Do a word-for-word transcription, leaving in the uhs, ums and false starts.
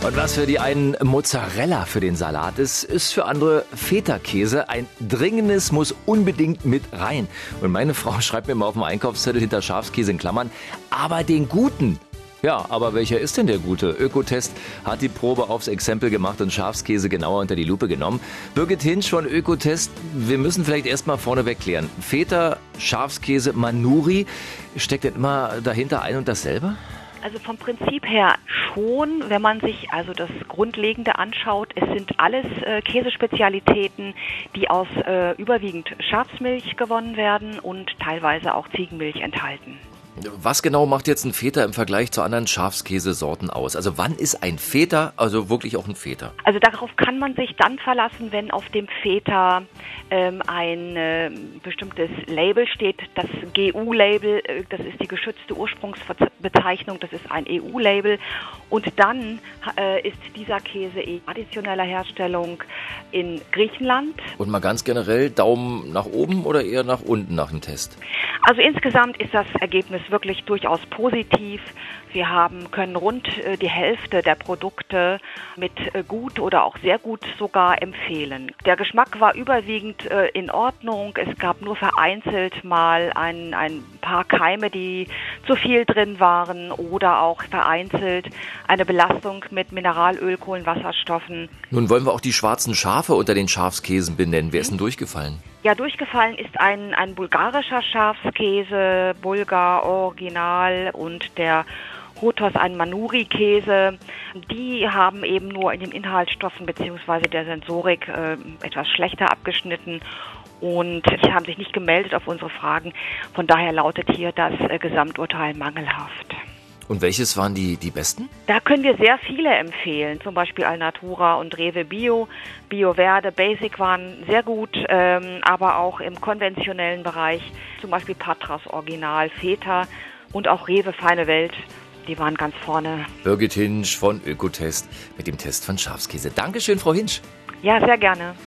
Und was für die einen Mozzarella für den Salat ist, ist für andere Feta-Käse. Ein dringendes muss unbedingt mit rein. Und meine Frau schreibt mir mal auf dem Einkaufszettel hinter Schafskäse in Klammern, aber den guten. Ja, aber welcher ist denn der gute? Ökotest hat die Probe aufs Exempel gemacht und Schafskäse genauer unter die Lupe genommen. Birgit Hinsch von Ökotest, wir müssen vielleicht erstmal vorneweg klären. Feta, Schafskäse, Manuri, steckt denn immer dahinter ein und dasselbe? Also vom Prinzip her schon, wenn man sich also das Grundlegende anschaut, es sind alles äh, Käsespezialitäten, die aus äh, überwiegend Schafsmilch gewonnen werden und teilweise auch Ziegenmilch enthalten. Was genau macht jetzt ein Feta im Vergleich zu anderen Schafskäsesorten aus? Also wann ist ein Feta also wirklich auch ein Feta? Also darauf kann man sich dann verlassen, wenn auf dem Feta ähm, ein äh, bestimmtes Label steht. Das G U-Label, äh, das ist die geschützte Ursprungsbezeichnung, das ist ein E U-Label. Und dann äh, ist dieser Käse in traditioneller Herstellung in Griechenland. Und mal ganz generell, Daumen nach oben oder eher nach unten nach dem Test? Also insgesamt ist das Ergebnis wirklich durchaus positiv. Wir haben, können rund äh, die Hälfte der Produkte mit äh, gut oder auch sehr gut sogar empfehlen. Der Geschmack war überwiegend äh, in Ordnung. Es gab nur vereinzelt mal ein, ein paar Keime, die zu viel drin waren oder auch vereinzelt eine Belastung mit Mineralöl, Kohlenwasserstoffen. Nun wollen wir auch die schwarzen Schafe unter den Schafskäsen benennen. Wer ist denn durchgefallen? Ja, durchgefallen ist ein, ein bulgarischer Schafskäse, Bulgar Original, und der Hotos, ein Manuri-Käse. Die haben eben nur in den Inhaltsstoffen bzw. der Sensorik äh, etwas schlechter abgeschnitten und haben sich nicht gemeldet auf unsere Fragen. Von daher lautet hier das äh, Gesamturteil mangelhaft. Und welches waren die, die besten? Da können wir sehr viele empfehlen, zum Beispiel Alnatura und Rewe Bio. Bio Verde, Basic waren sehr gut, ähm, aber auch im konventionellen Bereich, zum Beispiel Patras Original, Feta und auch Rewe Feine Welt, die waren ganz vorne. Birgit Hinsch von Ökotest mit dem Test von Schafskäse. Dankeschön, Frau Hinsch. Ja, sehr gerne.